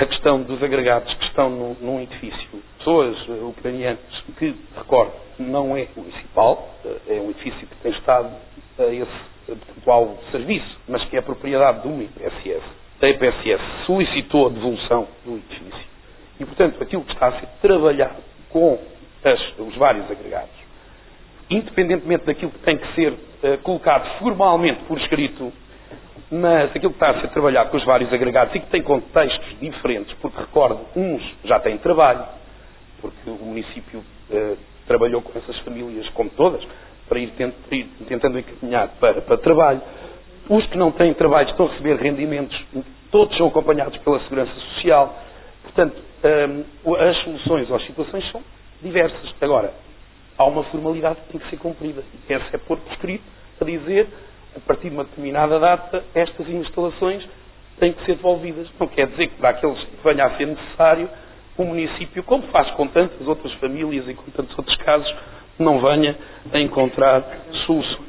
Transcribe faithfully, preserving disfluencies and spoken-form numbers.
a questão dos agregados que estão num, num edifício, pessoas uh, ucranianas, que, recordo, não é municipal, uh, é um edifício que tem estado a esse atual serviço, mas que é propriedade de uma I P S S. A I P S S solicitou a devolução do edifício e, portanto, aquilo que está a ser trabalhado com as, os vários agregados, independentemente daquilo que tem que ser uh, colocado formalmente por escrito, mas aquilo que está a ser trabalhado com os vários agregados e que tem contextos diferentes, porque, recordo, uns já têm trabalho, porque o município uh, trabalhou com essas famílias, como todas, para ir, tent, ir tentando encaminhar para, para trabalho. Os que não têm trabalho estão a receber rendimentos, todos são acompanhados pela Segurança Social. Portanto, um, as soluções às situações são diversas. Agora, há uma formalidade que tem que ser cumprida. E essa é pôr por escrito a dizer, a partir de uma determinada data, estas instalações têm que ser devolvidas. Não quer dizer que para aqueles que venha a ser necessário, o município, como faz com tantas outras famílias e com tantos outros casos, não venha a encontrar soluções.